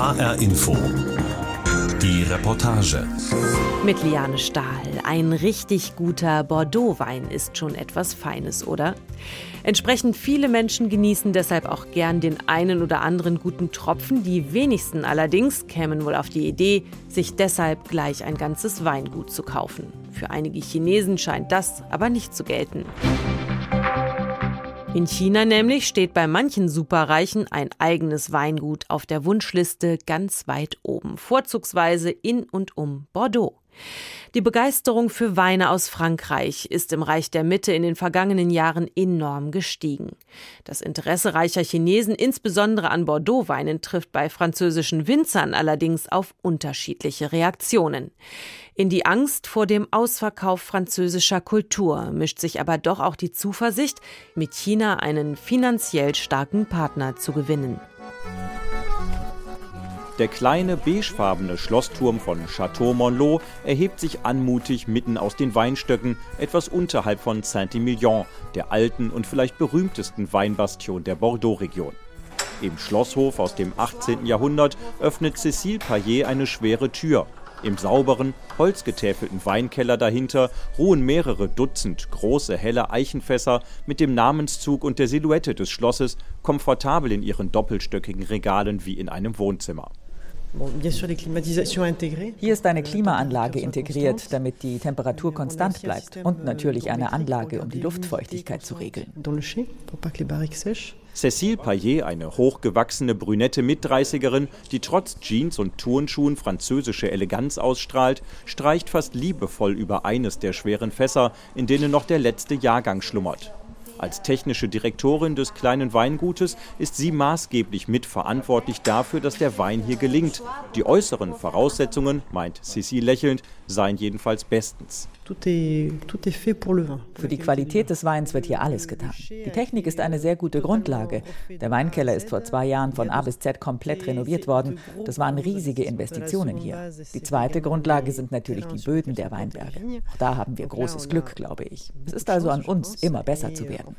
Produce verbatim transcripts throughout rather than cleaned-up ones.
H R Info. Die Reportage. Mit Liane Stahl. Ein richtig guter Bordeaux-Wein ist schon etwas Feines, oder? Entsprechend viele Menschen genießen deshalb auch gern den einen oder anderen guten Tropfen. Die wenigsten allerdings kämen wohl auf die Idee, sich deshalb gleich ein ganzes Weingut zu kaufen. Für einige Chinesen scheint das aber nicht zu gelten. In China nämlich steht bei manchen Superreichen ein eigenes Weingut auf der Wunschliste ganz weit oben, vorzugsweise in und um Bordeaux. Die Begeisterung für Weine aus Frankreich ist im Reich der Mitte in den vergangenen Jahren enorm gestiegen. Das Interesse reicher Chinesen, insbesondere an Bordeaux-Weinen, trifft bei französischen Winzern allerdings auf unterschiedliche Reaktionen. In die Angst vor dem Ausverkauf französischer Kultur mischt sich aber doch auch die Zuversicht, mit China einen finanziell starken Partner zu gewinnen. Der kleine beigefarbene Schlossturm von Château Montlot erhebt sich anmutig mitten aus den Weinstöcken, etwas unterhalb von Saint-Emilion, der alten und vielleicht berühmtesten Weinbastion der Bordeaux-Region. Im Schlosshof aus dem achtzehnten Jahrhundert öffnet Cécile Payet eine schwere Tür. Im sauberen, holzgetäfelten Weinkeller dahinter ruhen mehrere Dutzend große, helle Eichenfässer mit dem Namenszug und der Silhouette des Schlosses, komfortabel in ihren doppelstöckigen Regalen wie in einem Wohnzimmer. Hier ist eine Klimaanlage integriert, damit die Temperatur konstant bleibt. Und natürlich eine Anlage, um die Luftfeuchtigkeit zu regeln. Cécile Payet, eine hochgewachsene brünette Mitdreißigerin, die trotz Jeans und Turnschuhen französische Eleganz ausstrahlt, streicht fast liebevoll über eines der schweren Fässer, in denen noch der letzte Jahrgang schlummert. Als technische Direktorin des kleinen Weingutes ist sie maßgeblich mitverantwortlich dafür, dass der Wein hier gelingt. Die äußeren Voraussetzungen, meint Cécile lächelnd, seien jedenfalls bestens. Für die Qualität des Weins wird hier alles getan. Die Technik ist eine sehr gute Grundlage. Der Weinkeller ist vor zwei Jahren von A bis Z komplett renoviert worden. Das waren riesige Investitionen hier. Die zweite Grundlage sind natürlich die Böden der Weinberge. Auch da haben wir großes Glück, glaube ich. Es ist also an uns, immer besser zu werden.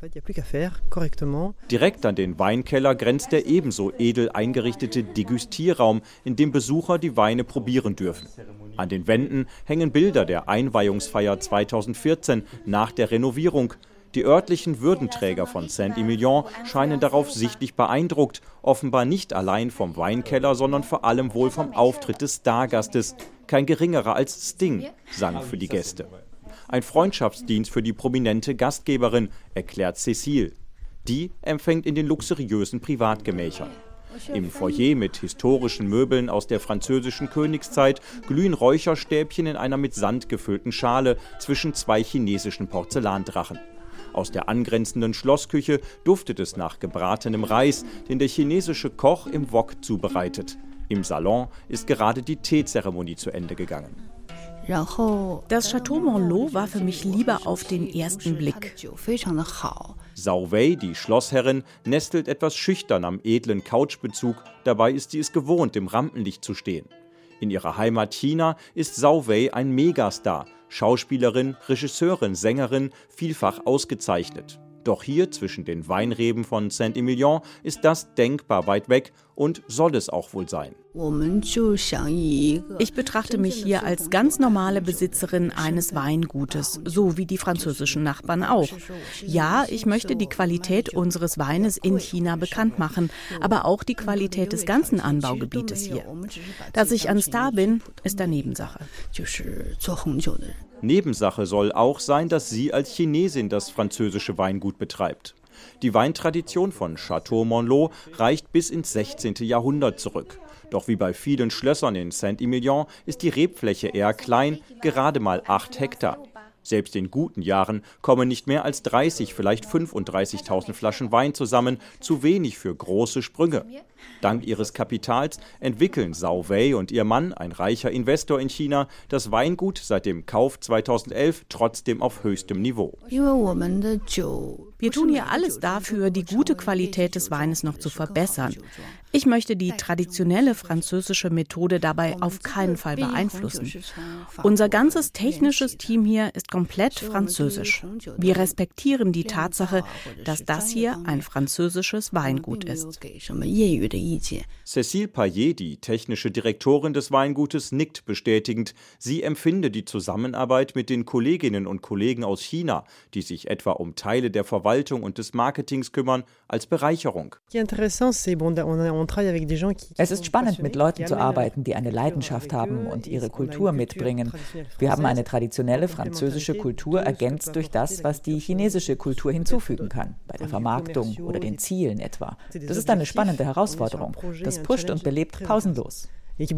Direkt an den Weinkeller grenzt der ebenso edel eingerichtete Degustierraum, in dem Besucher die Weine probieren dürfen. An den Wänden hängen Bilder der Einweihungsfeier zweitausendvierzehn nach der Renovierung. Die örtlichen Würdenträger von Saint-Emilion scheinen darauf sichtlich beeindruckt, offenbar nicht allein vom Weinkeller, sondern vor allem wohl vom Auftritt des Stargastes. Kein geringerer als Sting sang für die Gäste. Ein Freundschaftsdienst für die prominente Gastgeberin, erklärt Cécile. Die empfängt in den luxuriösen Privatgemächern. Im Foyer mit historischen Möbeln aus der französischen Königszeit glühen Räucherstäbchen in einer mit Sand gefüllten Schale zwischen zwei chinesischen Porzellandrachen. Aus der angrenzenden Schlossküche duftet es nach gebratenem Reis, den der chinesische Koch im Wok zubereitet. Im Salon ist gerade die Teezeremonie zu Ende gegangen. Das Château Montlot war für mich Liebe auf den ersten Blick. Zhao Wei, die Schlossherrin, nestelt etwas schüchtern am edlen Couchbezug, dabei ist sie es gewohnt, im Rampenlicht zu stehen. In ihrer Heimat China ist Zhao Wei ein Megastar, Schauspielerin, Regisseurin, Sängerin, vielfach ausgezeichnet. Doch hier zwischen den Weinreben von Saint-Emilion ist das denkbar weit weg und soll es auch wohl sein. Ich betrachte mich hier als ganz normale Besitzerin eines Weingutes, so wie die französischen Nachbarn auch. Ja, ich möchte die Qualität unseres Weines in China bekannt machen, aber auch die Qualität des ganzen Anbaugebietes hier. Dass ich ein Star bin, ist eine Nebensache. Nebensache soll auch sein, dass sie als Chinesin das französische Weingut betreibt. Die Weintradition von Château Montlot reicht bis ins sechzehnten Jahrhundert zurück. Doch wie bei vielen Schlössern in Saint-Emilion ist die Rebfläche eher klein, gerade mal acht Hektar. Selbst in guten Jahren kommen nicht mehr als dreißig, vielleicht fünfunddreißigtausend Flaschen Wein zusammen, zu wenig für große Sprünge. Dank ihres Kapitals entwickeln Zhao Wei und ihr Mann, ein reicher Investor in China, das Weingut seit dem Kauf zweitausendelf trotzdem auf höchstem Niveau. Wir tun hier alles dafür, die gute Qualität des Weines noch zu verbessern. Ich möchte die traditionelle französische Methode dabei auf keinen Fall beeinflussen. Unser ganzes technisches Team hier ist komplett französisch. Wir respektieren die Tatsache, dass das hier ein französisches Weingut ist. Cécile Payet, die technische Direktorin des Weingutes, nickt bestätigend. Sie empfinde die Zusammenarbeit mit den Kolleginnen und Kollegen aus China, die sich etwa um Teile der Verwaltung und des Marketings kümmern, als Bereicherung. Es ist spannend, mit Leuten zu arbeiten, die eine Leidenschaft haben und ihre Kultur mitbringen. Wir haben eine traditionelle französische Kultur ergänzt durch das, was die chinesische Kultur hinzufügen kann, bei der Vermarktung oder den Zielen etwa. Das ist eine spannende Herausforderung. Das pusht und belebt pausenlos.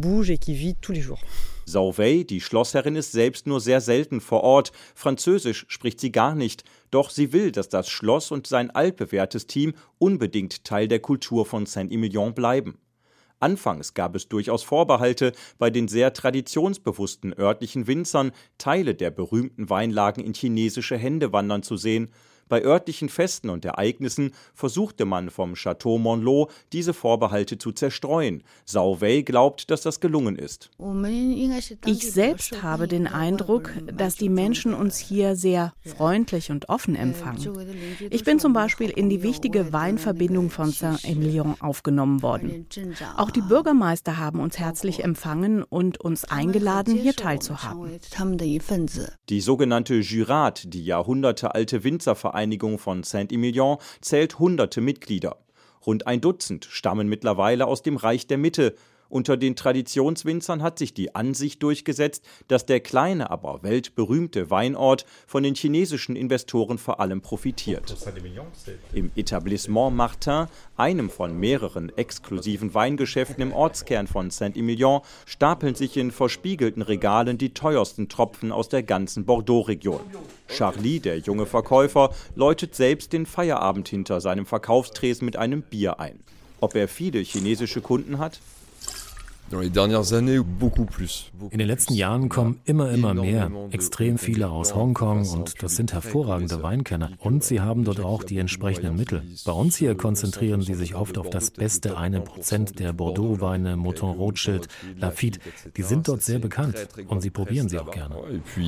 Zhao Wei, die Schlossherrin, ist selbst nur sehr selten vor Ort. Französisch spricht sie gar nicht. Doch sie will, dass das Schloss und sein altbewährtes Team unbedingt Teil der Kultur von Saint-Emilion bleiben. Anfangs gab es durchaus Vorbehalte bei den sehr traditionsbewussten örtlichen Winzern, Teile der berühmten Weinlagen in chinesische Hände wandern zu sehen. Bei örtlichen Festen und Ereignissen versuchte man vom Château Monlot diese Vorbehalte zu zerstreuen. Zhao Wei glaubt, dass das gelungen ist. Ich selbst habe den Eindruck, dass die Menschen uns hier sehr freundlich und offen empfangen. Ich bin zum Beispiel in die wichtige Weinverbindung von Saint-Emilion aufgenommen worden. Auch die Bürgermeister haben uns herzlich empfangen und uns eingeladen, hier teilzuhaben. Die sogenannte Jurade, die jahrhundertealte Winzervereinigung von Saint-Emilion, zählt hunderte Mitglieder. Rund ein Dutzend stammen mittlerweile aus dem Reich der Mitte. Unter den Traditionswinzern hat sich die Ansicht durchgesetzt, dass der kleine, aber weltberühmte Weinort von den chinesischen Investoren vor allem profitiert. Im Etablissement Martin, einem von mehreren exklusiven Weingeschäften im Ortskern von Saint-Emilion, stapeln sich in verspiegelten Regalen die teuersten Tropfen aus der ganzen Bordeaux-Region. Charlie, der junge Verkäufer, läutet selbst den Feierabend hinter seinem Verkaufstresen mit einem Bier ein. Ob er viele chinesische Kunden hat? In den letzten Jahren kommen immer, immer mehr, extrem viele aus Hongkong, und das sind hervorragende Weinkenner. Und sie haben dort auch die entsprechenden Mittel. Bei uns hier konzentrieren sie sich oft auf das beste eine Prozent der Bordeaux-Weine, Mouton Rothschild, Lafite. Die sind dort sehr bekannt und sie probieren sie auch gerne.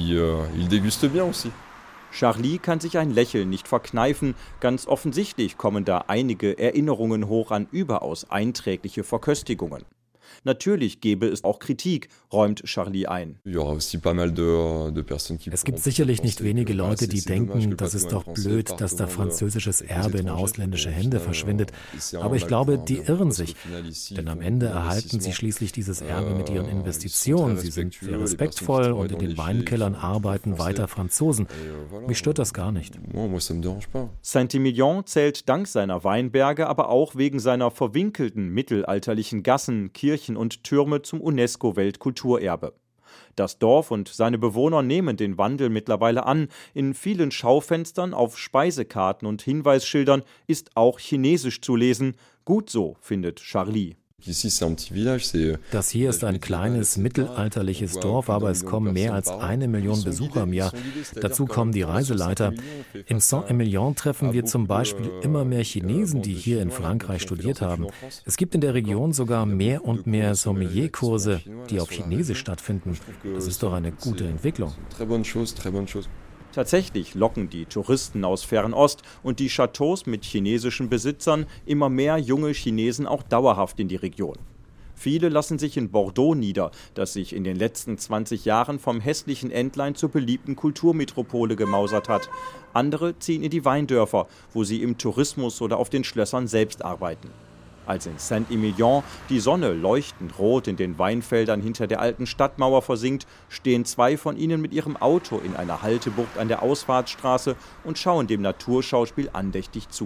Charlie kann sich ein Lächeln nicht verkneifen. Ganz offensichtlich kommen da einige Erinnerungen hoch an überaus einträgliche Verköstigungen. Natürlich gäbe es auch Kritik, räumt Charlie ein. Es gibt sicherlich nicht wenige Leute, die denken, das ist doch blöd, dass da französisches Erbe in ausländische Hände verschwindet. Aber ich glaube, die irren sich. Denn am Ende erhalten sie schließlich dieses Erbe mit ihren Investitionen. Sie sind sehr respektvoll und in den Weinkellern arbeiten weiter Franzosen. Mich stört das gar nicht. Saint-Emilion zählt dank seiner Weinberge, aber auch wegen seiner verwinkelten mittelalterlichen Gassen, Kirchen und Türme zum UNESCO-Weltkulturerbe. Das Dorf und seine Bewohner nehmen den Wandel mittlerweile an. In vielen Schaufenstern, auf Speisekarten und Hinweisschildern ist auch Chinesisch zu lesen. Gut so, findet Charlie. Das hier ist ein kleines, mittelalterliches Dorf, aber es kommen mehr als eine Million Besucher im Jahr. Dazu kommen die Reiseleiter. In Saint-Emilion treffen wir zum Beispiel immer mehr Chinesen, die hier in Frankreich studiert haben. Es gibt in der Region sogar mehr und mehr Sommelier-Kurse, die auf Chinesisch stattfinden. Das ist doch eine gute Entwicklung. Tatsächlich locken die Touristen aus Fernost und die Chateaus mit chinesischen Besitzern immer mehr junge Chinesen auch dauerhaft in die Region. Viele lassen sich in Bordeaux nieder, das sich in den letzten zwanzig Jahren vom hässlichen Entlein zur beliebten Kulturmetropole gemausert hat. Andere ziehen in die Weindörfer, wo sie im Tourismus oder auf den Schlössern selbst arbeiten. Als in Saint-Emilion die Sonne leuchtend rot in den Weinfeldern hinter der alten Stadtmauer versinkt, stehen zwei von ihnen mit ihrem Auto in einer Haltebucht an der Ausfahrtsstraße und schauen dem Naturschauspiel andächtig zu.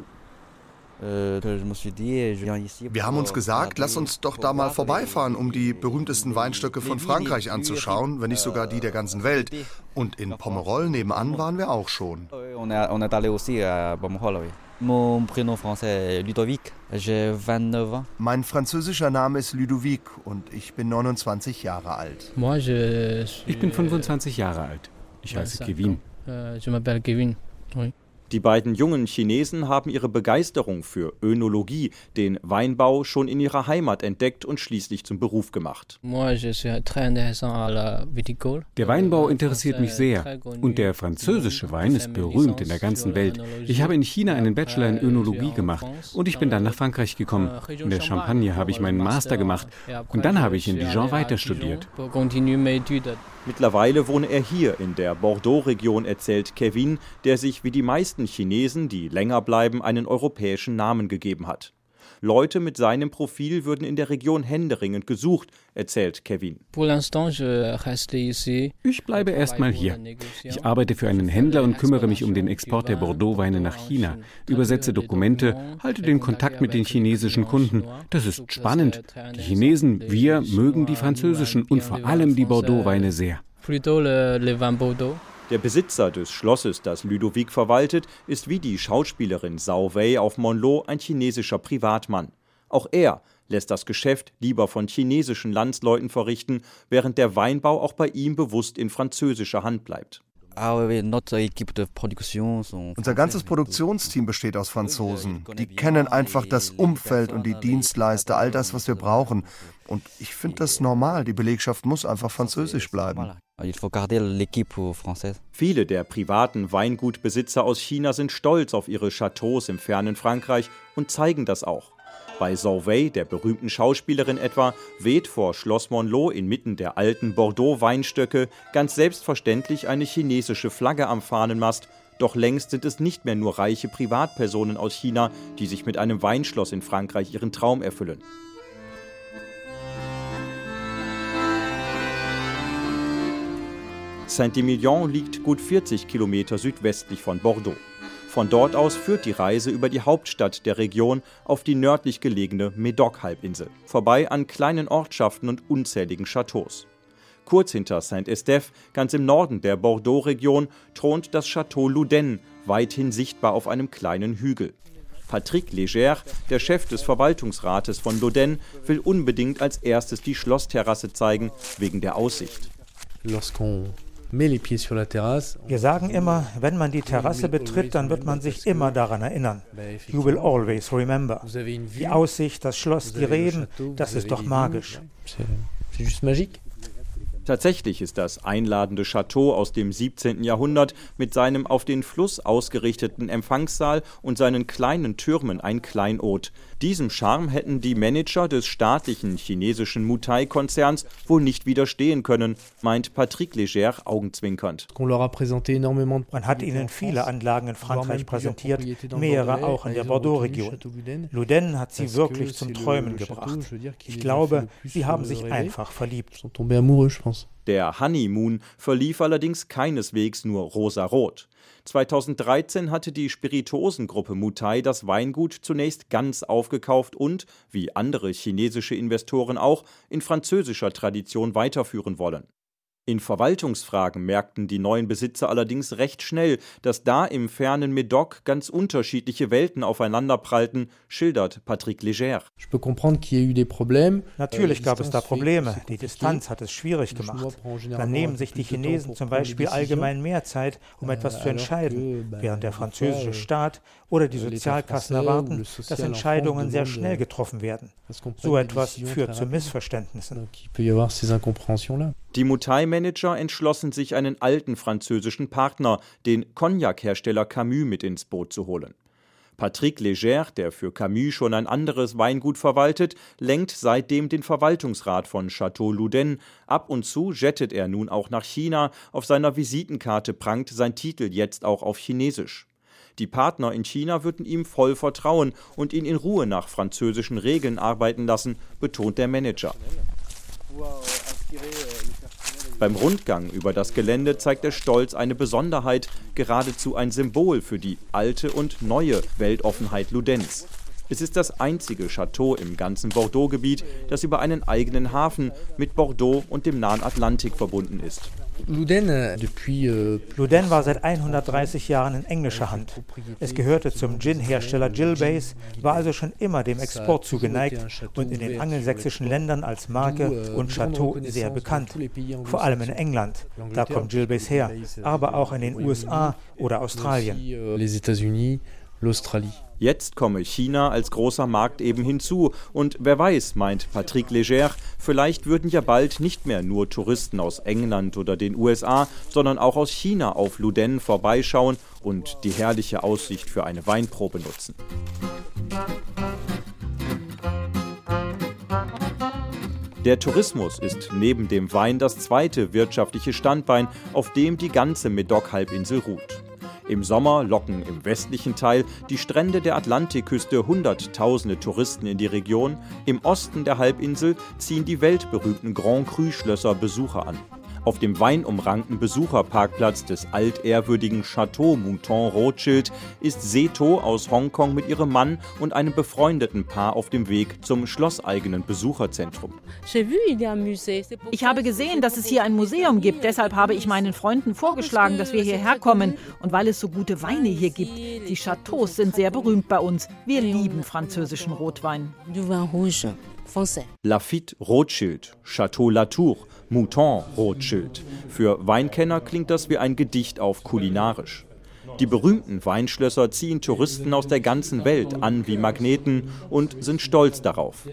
Wir haben uns gesagt, lass uns doch da mal vorbeifahren, um die berühmtesten Weinstöcke von Frankreich anzuschauen, wenn nicht sogar die der ganzen Welt. Und in Pomerol nebenan waren wir auch schon. Mein französischer Name ist Ludovic und ich bin neunundzwanzig Jahre alt. Ich bin fünfundzwanzig Jahre alt. Ich heiße Kevin. Die beiden jungen Chinesen haben ihre Begeisterung für Önologie, den Weinbau, schon in ihrer Heimat entdeckt und schließlich zum Beruf gemacht. Der Weinbau interessiert mich sehr und der französische Wein ist berühmt in der ganzen Welt. Ich habe in China einen Bachelor in Önologie gemacht und ich bin dann nach Frankreich gekommen. In der Champagne habe ich meinen Master gemacht und dann habe ich in Dijon weiter studiert. Mittlerweile wohne er hier in der Bordeaux-Region, erzählt Kevin, der sich wie die meisten Chinesen, die länger bleiben, einen europäischen Namen gegeben hat. Leute mit seinem Profil würden in der Region händeringend gesucht, erzählt Kevin. Ich bleibe erstmal hier. Ich arbeite für einen Händler und kümmere mich um den Export der Bordeaux-Weine nach China, übersetze Dokumente, halte den Kontakt mit den chinesischen Kunden. Das ist spannend. Die Chinesen, wir mögen die französischen und vor allem die Bordeaux-Weine sehr. Der Besitzer des Schlosses, das Ludovic verwaltet, ist wie die Schauspielerin Zhao Wei auf Monlo ein chinesischer Privatmann. Auch er lässt das Geschäft lieber von chinesischen Landsleuten verrichten, während der Weinbau auch bei ihm bewusst in französischer Hand bleibt. Unser ganzes Produktionsteam besteht aus Franzosen. Die kennen einfach das Umfeld und die Dienstleister, all das, was wir brauchen. Und ich finde das normal. Die Belegschaft muss einfach französisch bleiben. Viele der privaten Weingutbesitzer aus China sind stolz auf ihre Chateaus im fernen Frankreich und zeigen das auch. Bei Zhao Wei, der berühmten Schauspielerin etwa, weht vor Schloss Monlo inmitten der alten Bordeaux-Weinstöcke ganz selbstverständlich eine chinesische Flagge am Fahnenmast. Doch längst sind es nicht mehr nur reiche Privatpersonen aus China, die sich mit einem Weinschloss in Frankreich ihren Traum erfüllen. Saint-Émilion liegt gut vierzig Kilometer südwestlich von Bordeaux. Von dort aus führt die Reise über die Hauptstadt der Region auf die nördlich gelegene Médoc-Halbinsel, vorbei an kleinen Ortschaften und unzähligen Chateaus. Kurz hinter Saint-Estèphe, ganz im Norden der Bordeaux-Region, thront das Château Loudun, weithin sichtbar auf einem kleinen Hügel. Patrick Léger, der Chef des Verwaltungsrates von Loudun, will unbedingt als erstes die Schlossterrasse zeigen, wegen der Aussicht. Wir sagen immer, wenn man die Terrasse betritt, dann wird man sich immer daran erinnern. You will always remember. Die Aussicht, das Schloss, die Reben, das ist doch magisch. Tatsächlich ist das einladende Château aus dem siebzehnten Jahrhundert mit seinem auf den Fluss ausgerichteten Empfangssaal und seinen kleinen Türmen ein Kleinod. Diesem Charme hätten die Manager des staatlichen chinesischen Mutai-Konzerns wohl nicht widerstehen können, meint Patrick Léger augenzwinkernd. Man hat ihnen viele Anlagen in Frankreich präsentiert, mehrere auch in der Bordeaux-Region. Loudun hat sie wirklich zum Träumen gebracht. Ich glaube, sie haben sich einfach verliebt. Der Honeymoon verlief allerdings keineswegs nur rosarot. zweitausenddreizehn hatte die Spirituosengruppe Mutai das Weingut zunächst ganz aufgekauft und, wie andere chinesische Investoren auch, in französischer Tradition weiterführen wollen. In Verwaltungsfragen merkten die neuen Besitzer allerdings recht schnell, dass da im fernen Médoc ganz unterschiedliche Welten aufeinanderprallten, schildert Patrick Léger. Natürlich gab es da Probleme. Die Distanz hat es schwierig gemacht. Dann nehmen sich die Chinesen zum Beispiel allgemein mehr Zeit, um etwas zu entscheiden, während der französische Staat oder die Sozialkassen erwarten, dass Entscheidungen sehr schnell getroffen werden. So etwas führt zu Missverständnissen. Die Mutai-Manager entschlossen sich, einen alten französischen Partner, den Cognac-Hersteller Camus, mit ins Boot zu holen. Patrick Léger, der für Camus schon ein anderes Weingut verwaltet, lenkt seitdem den Verwaltungsrat von Château Loudun. Ab und zu jettet er nun auch nach China. Auf seiner Visitenkarte prangt sein Titel jetzt auch auf Chinesisch. Die Partner in China würden ihm voll vertrauen und ihn in Ruhe nach französischen Regeln arbeiten lassen, betont der Manager. Beim Rundgang über das Gelände zeigt der Stolz eine Besonderheit, geradezu ein Symbol für die alte und neue Weltoffenheit Louduns. Es ist das einzige Château im ganzen Bordeaux-Gebiet, das über einen eigenen Hafen mit Bordeaux und dem nahen Atlantik verbunden ist. Louden war seit hundertdreißig Jahren in englischer Hand. Es gehörte zum Gin-Hersteller Gilbey's, war also schon immer dem Export zugeneigt und in den angelsächsischen Ländern als Marke und Chateau sehr bekannt. Vor allem in England, da kommt Gilbey's her, aber auch in den U S A oder Australien. Jetzt komme China als großer Markt eben hinzu. Und wer weiß, meint Patrick Léger, vielleicht würden ja bald nicht mehr nur Touristen aus England oder den U S A, sondern auch aus China auf Louden vorbeischauen und die herrliche Aussicht für eine Weinprobe nutzen. Der Tourismus ist neben dem Wein das zweite wirtschaftliche Standbein, auf dem die ganze Médoc-Halbinsel ruht. Im Sommer locken im westlichen Teil die Strände der Atlantikküste hunderttausende Touristen in die Region. Im Osten der Halbinsel ziehen die weltberühmten Grand Cru-Schlösser Besucher an. Auf dem weinumrankten Besucherparkplatz des altehrwürdigen Chateau Mouton Rothschild ist Seto aus Hongkong mit ihrem Mann und einem befreundeten Paar auf dem Weg zum schlosseigenen Besucherzentrum. Ich habe gesehen, dass es hier ein Museum gibt. Deshalb habe ich meinen Freunden vorgeschlagen, dass wir hierher kommen. Und weil es so gute Weine hier gibt. Die Chateaus sind sehr berühmt bei uns. Wir lieben französischen Rotwein. Lafite Rothschild, Chateau Latour, Mouton Rothschild. Für Weinkenner klingt das wie ein Gedicht auf kulinarisch. Die berühmten Weinschlösser ziehen Touristen aus der ganzen Welt an wie Magneten und sind stolz darauf.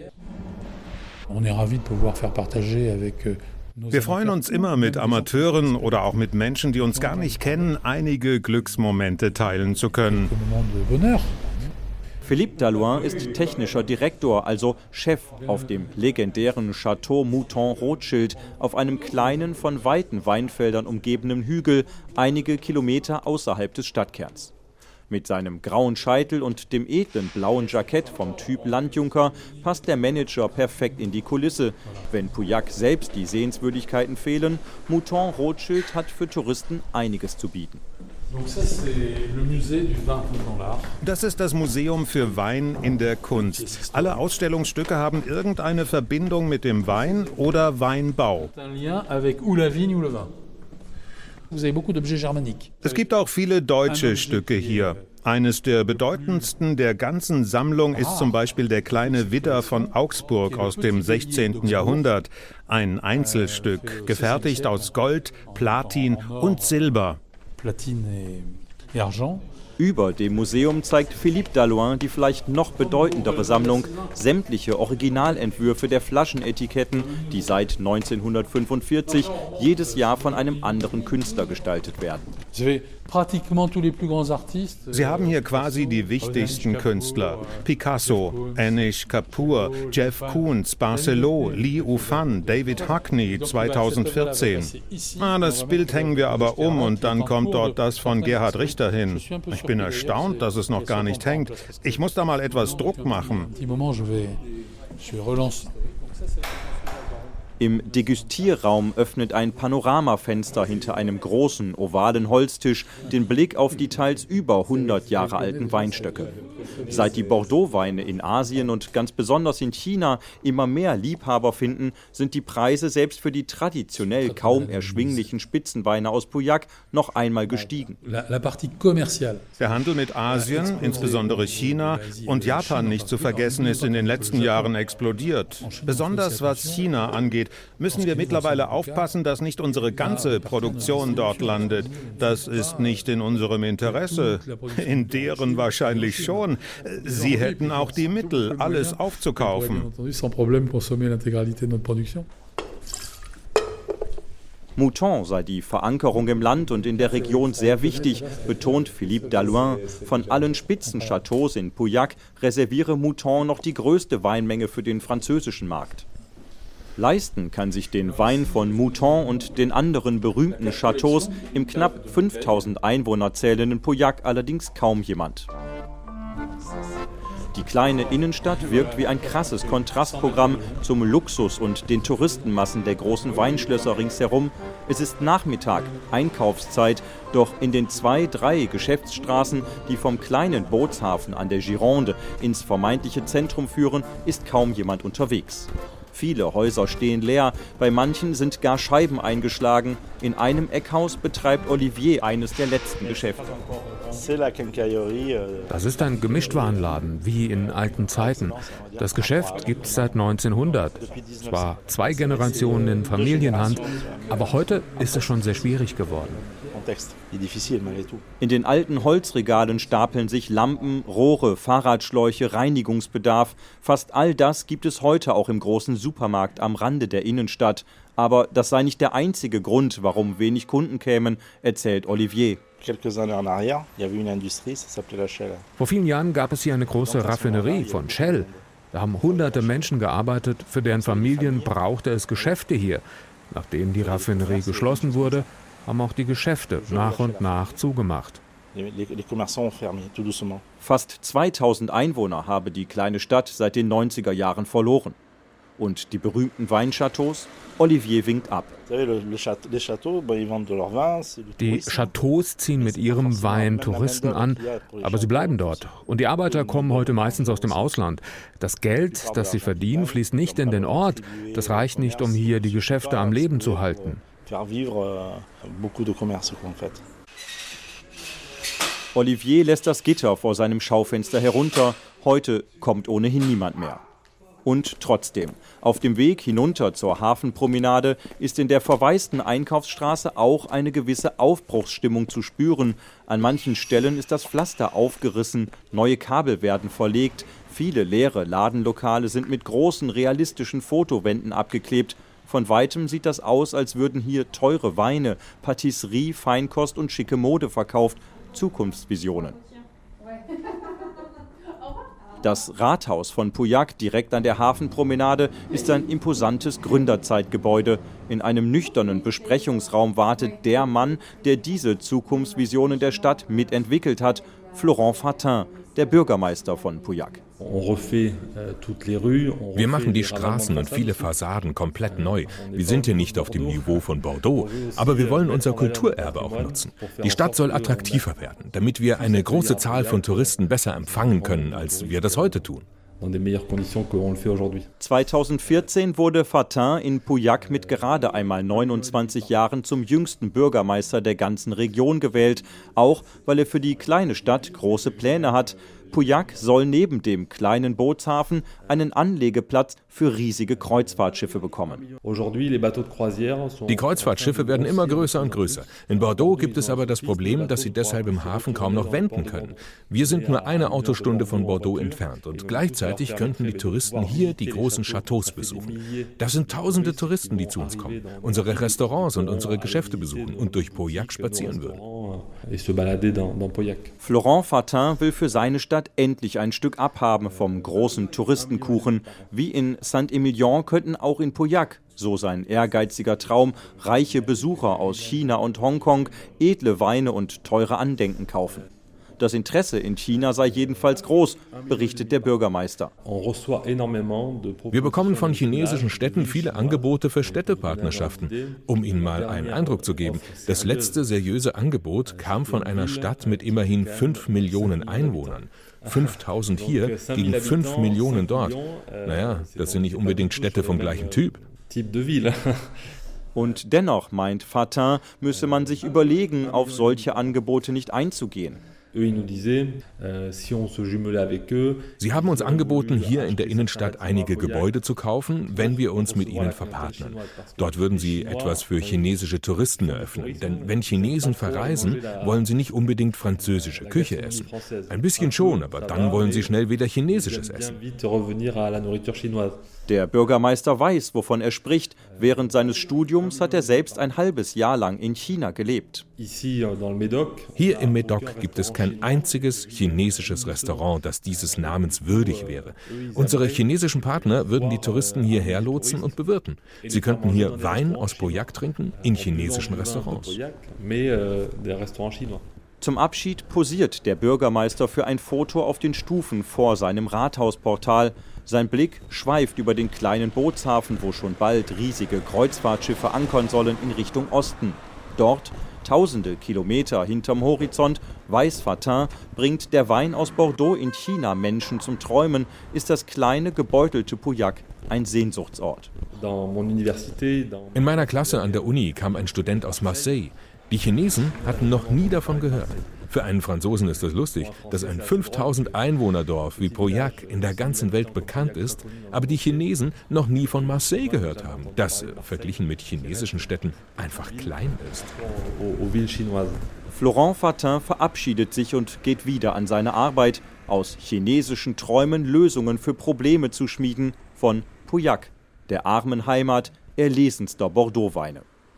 Wir freuen uns immer mit Amateuren oder auch mit Menschen, die uns gar nicht kennen, einige Glücksmomente teilen zu können. Philippe Dalloin ist technischer Direktor, also Chef auf dem legendären Chateau Mouton Rothschild auf einem kleinen, von weiten Weinfeldern umgebenen Hügel, einige Kilometer außerhalb des Stadtkerns. Mit seinem grauen Scheitel und dem edlen blauen Jackett vom Typ Landjunker passt der Manager perfekt in die Kulisse. Wenn Pauillac selbst die Sehenswürdigkeiten fehlen, Mouton Rothschild hat für Touristen einiges zu bieten. Das ist das Museum für Wein in der Kunst. Alle Ausstellungsstücke haben irgendeine Verbindung mit dem Wein oder Weinbau. Es gibt auch viele deutsche Stücke hier. Eines der bedeutendsten der ganzen Sammlung ist zum Beispiel der kleine Widder von Augsburg aus dem sechzehnten Jahrhundert. Ein Einzelstück, gefertigt aus Gold, Platin und Silber. Über dem Museum zeigt Philippe Dalloin die vielleicht noch bedeutendere Sammlung, sämtliche Originalentwürfe der Flaschenetiketten, die seit neunzehnhundertfünfundvierzig jedes Jahr von einem anderen Künstler gestaltet werden. Sie haben hier quasi die wichtigsten Künstler. Picasso, Anish Kapoor, Jeff Koons, Barcelot, Li Yufan, David Hockney zweitausendvierzehn. Ah, das Bild hängen wir aber um und dann kommt dort das von Gerhard Richter hin. Ich bin erstaunt, dass es noch gar nicht hängt. Ich muss da mal etwas Druck machen. Im Degustierraum öffnet ein Panoramafenster hinter einem großen, ovalen Holztisch den Blick auf die teils über hundert Jahre alten Weinstöcke. Seit die Bordeaux-Weine in Asien und ganz besonders in China immer mehr Liebhaber finden, sind die Preise selbst für die traditionell kaum erschwinglichen Spitzenweine aus Pauillac noch einmal gestiegen. Der Handel mit Asien, insbesondere China und Japan nicht zu vergessen, ist in den letzten Jahren explodiert. Besonders was China angeht, müssen wir mittlerweile aufpassen, dass nicht unsere ganze Produktion dort landet. Das ist nicht in unserem Interesse. In deren wahrscheinlich schon. Sie hätten auch die Mittel, alles aufzukaufen. Mouton sei die Verankerung im Land und in der Region sehr wichtig, betont Philippe Dalloin. Von allen Spitzenchateaus in Pauillac reserviere Mouton noch die größte Weinmenge für den französischen Markt. Leisten kann sich den Wein von Mouton und den anderen berühmten Chateaus im knapp fünftausend Einwohner zählenden Pauillac allerdings kaum jemand. Die kleine Innenstadt wirkt wie ein krasses Kontrastprogramm zum Luxus und den Touristenmassen der großen Weinschlösser ringsherum. Es ist Nachmittag, Einkaufszeit, doch in den zwei, drei Geschäftsstraßen, die vom kleinen Bootshafen an der Gironde ins vermeintliche Zentrum führen, ist kaum jemand unterwegs. Viele Häuser stehen leer, bei manchen sind gar Scheiben eingeschlagen. In einem Eckhaus betreibt Olivier eines der letzten Geschäfte. Das ist ein Gemischtwarenladen, wie in alten Zeiten. Das Geschäft gibt es seit neunzehnhundert. Zwar zwei Generationen in Familienhand, aber heute ist es schon sehr schwierig geworden. In den alten Holzregalen stapeln sich Lampen, Rohre, Fahrradschläuche, Reinigungsbedarf. Fast all das gibt es heute auch im großen Supermarkt am Rande der Innenstadt. Aber das sei nicht der einzige Grund, warum wenig Kunden kämen, erzählt Olivier. Vor vielen Jahren gab es hier eine große Raffinerie von Shell. Da haben hunderte Menschen gearbeitet, für deren Familien brauchte es Geschäfte hier. Nachdem die Raffinerie geschlossen wurde, haben auch die Geschäfte nach und nach zugemacht. Fast zweitausend Einwohner habe die kleine Stadt seit den neunziger Jahren verloren. Und die berühmten Weinchateaus? Olivier winkt ab. Die Chateaus ziehen mit ihrem Wein Touristen an, aber sie bleiben dort. Und die Arbeiter kommen heute meistens aus dem Ausland. Das Geld, das sie verdienen, fließt nicht in den Ort. Das reicht nicht, um hier die Geschäfte am Leben zu halten. Olivier lässt das Gitter vor seinem Schaufenster herunter. Heute kommt ohnehin niemand mehr. Und trotzdem, auf dem Weg hinunter zur Hafenpromenade ist in der verwaisten Einkaufsstraße auch eine gewisse Aufbruchsstimmung zu spüren. An manchen Stellen ist das Pflaster aufgerissen, neue Kabel werden verlegt. Viele leere Ladenlokale sind mit großen realistischen Fotowänden abgeklebt. Von weitem sieht das aus, als würden hier teure Weine, Patisserie, Feinkost und schicke Mode verkauft. Zukunftsvisionen. Das Rathaus von Pauillac direkt an der Hafenpromenade ist ein imposantes Gründerzeitgebäude. In einem nüchternen Besprechungsraum wartet der Mann, der diese Zukunftsvisionen der Stadt mitentwickelt hat, Florent Fatin, der Bürgermeister von Pauillac. Wir machen die Straßen und viele Fassaden komplett neu. Wir sind hier nicht auf dem Niveau von Bordeaux, aber wir wollen unser Kulturerbe auch nutzen. Die Stadt soll attraktiver werden, damit wir eine große Zahl von Touristen besser empfangen können, als wir das heute tun. zweitausendvierzehn wurde Fatin in Pauillac mit gerade einmal neunundzwanzig Jahren zum jüngsten Bürgermeister der ganzen Region gewählt, auch weil er für die kleine Stadt große Pläne hat. Pauillac soll neben dem kleinen Bootshafen einen Anlegeplatz für riesige Kreuzfahrtschiffe bekommen. Die Kreuzfahrtschiffe werden immer größer und größer. In Bordeaux gibt es aber das Problem, dass sie deshalb im Hafen kaum noch wenden können. Wir sind nur eine Autostunde von Bordeaux entfernt und gleichzeitig könnten die Touristen hier die großen Chateaus besuchen. Das sind tausende Touristen, die zu uns kommen, unsere Restaurants und unsere Geschäfte besuchen und durch Pauillac spazieren würden. Florent Fatin will für seine Stadt endlich ein Stück abhaben vom großen Touristenkuchen. Wie in Saint-Émilion könnten auch in Pauillac, so sein ehrgeiziger Traum, reiche Besucher aus China und Hongkong edle Weine und teure Andenken kaufen. Das Interesse in China sei jedenfalls groß, berichtet der Bürgermeister. Wir bekommen von chinesischen Städten viele Angebote für Städtepartnerschaften. Um Ihnen mal einen Eindruck zu geben, das letzte seriöse Angebot kam von einer Stadt mit immerhin fünf Millionen Einwohnern. fünftausend hier gegen fünf Millionen dort. Naja, das sind nicht unbedingt Städte vom gleichen Typ. Und dennoch, meint Fatin, müsse man sich überlegen, auf solche Angebote nicht einzugehen. Sie haben uns angeboten, hier in der Innenstadt einige Gebäude zu kaufen, wenn wir uns mit ihnen verpartnern. Dort würden sie etwas für chinesische Touristen eröffnen. Denn wenn Chinesen verreisen, wollen sie nicht unbedingt französische Küche essen. Ein bisschen schon, aber dann wollen sie schnell wieder chinesisches essen. Der Bürgermeister weiß, wovon er spricht. Während seines Studiums hat er selbst ein halbes Jahr lang in China gelebt. Hier im Médoc gibt es kein einziges chinesisches Restaurant, das dieses Namens würdig wäre. Unsere chinesischen Partner würden die Touristen hierher lotsen und bewirten. Sie könnten hier Wein aus Pauillac trinken in chinesischen Restaurants. Zum Abschied posiert der Bürgermeister für ein Foto auf den Stufen vor seinem Rathausportal. Sein Blick schweift über den kleinen Bootshafen, wo schon bald riesige Kreuzfahrtschiffe ankern sollen, in Richtung Osten. Dort, tausende Kilometer hinterm Horizont, weiß Fatin, bringt der Wein aus Bordeaux in China Menschen zum Träumen, ist das kleine, gebeutelte Pauillac ein Sehnsuchtsort. In meiner Klasse an der Uni kam ein Student aus Marseille. Die Chinesen hatten noch nie davon gehört. Für einen Franzosen ist es lustig, dass ein fünftausend Einwohner-Dorf wie Pauillac in der ganzen Welt bekannt ist, aber die Chinesen noch nie von Marseille gehört haben, das, äh, verglichen mit chinesischen Städten, einfach klein ist. Florent Fatin verabschiedet sich und geht wieder an seine Arbeit, aus chinesischen Träumen Lösungen für Probleme zu schmieden, von Pauillac, der armen Heimat erlesenster Bordeaux-Weine.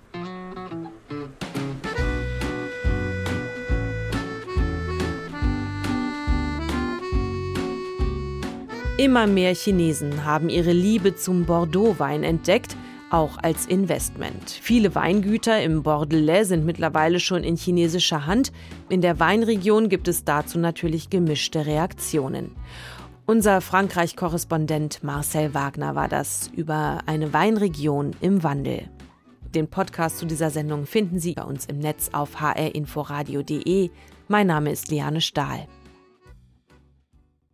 Immer mehr Chinesen haben ihre Liebe zum Bordeaux-Wein entdeckt, auch als Investment. Viele Weingüter im Bordelais sind mittlerweile schon in chinesischer Hand. In der Weinregion gibt es dazu natürlich gemischte Reaktionen. Unser Frankreich-Korrespondent Marcel Wagner war das über eine Weinregion im Wandel. Den Podcast zu dieser Sendung finden Sie bei uns im Netz auf h r inforadio punkt d e. Mein Name ist Liane Stahl.